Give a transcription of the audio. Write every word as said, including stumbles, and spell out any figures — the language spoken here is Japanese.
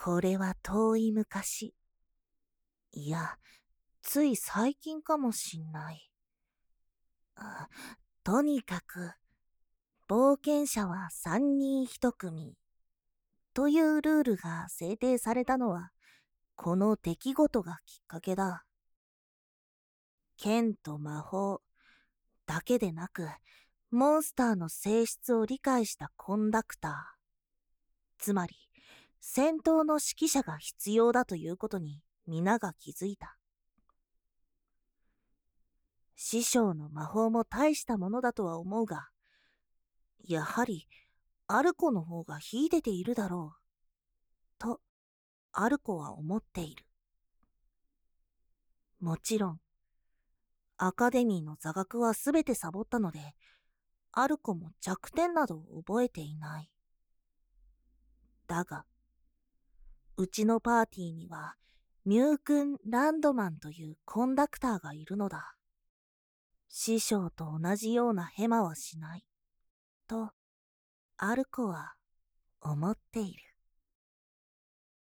これは遠い昔。いや、つい最近かもしんない。あとにかく、冒険者は三人一組というルールが制定されたのは、この出来事がきっかけだ。剣と魔法だけでなく、モンスターの性質を理解したコンダクター、つまり戦闘の指揮者が必要だということに皆が気づいた。師匠の魔法も大したものだとは思うが、やはりアルコの方が秀でているだろう、とアルコは思っている。もちろん、アカデミーの座学はすべてサボったので、アルコも弱点などを覚えていない。だが、うちのパーティーには、ミュー君・ランドマンというコンダクターがいるのだ。師匠と同じようなヘマはしない。と、アルコは思っている。